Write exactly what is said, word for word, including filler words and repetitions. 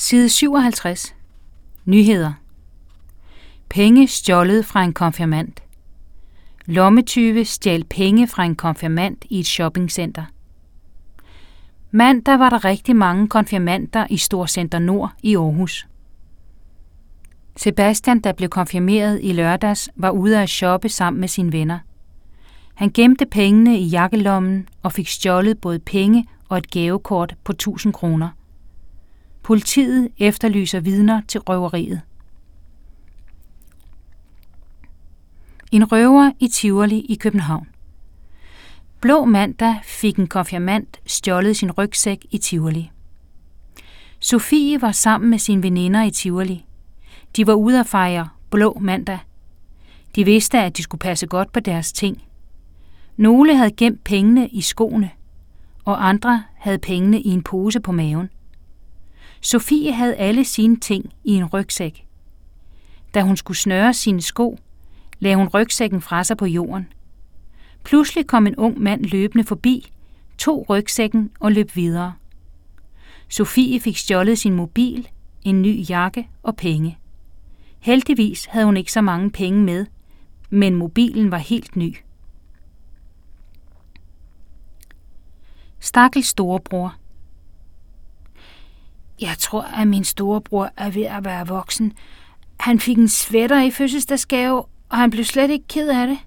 Side syvoghalvtreds. Nyheder. Penge stjålet fra en konfirmand. Lommetyve stjal penge fra en konfirmand i et shoppingcenter. Mandag var der rigtig mange konfirmander i Storcenter Nord i Aarhus. Sebastian, der blev konfirmeret i lørdags, var ude at shoppe sammen med sine venner. Han gemte pengene i jakkelommen og fik stjålet både penge og et gavekort på tusind kroner. Politiet efterlyser vidner til røveriet. En røver i Tivoli i København. Blå mandag fik en konfirmand stjålet sin rygsæk i Tivoli. Sofie var sammen med sine veninder i Tivoli. De var ude at fejre blå mandag. De vidste, at de skulle passe godt på deres ting. Nogle havde gemt pengene i skoene, og andre havde pengene i en pose på maven. Sofie havde alle sine ting i en rygsæk. Da hun skulle snøre sine sko, lagde hun rygsækken fra sig på jorden. Pludselig kom en ung mand løbende forbi, tog rygsækken og løb videre. Sofie fik stjålet sin mobil, en ny jakke og penge. Heldigvis havde hun ikke så mange penge med, men mobilen var helt ny. Stakkels storebror. Jeg tror, at min storebror er ved at være voksen. Han fik en sweater i fødselsdagsgave, og han blev slet ikke ked af det.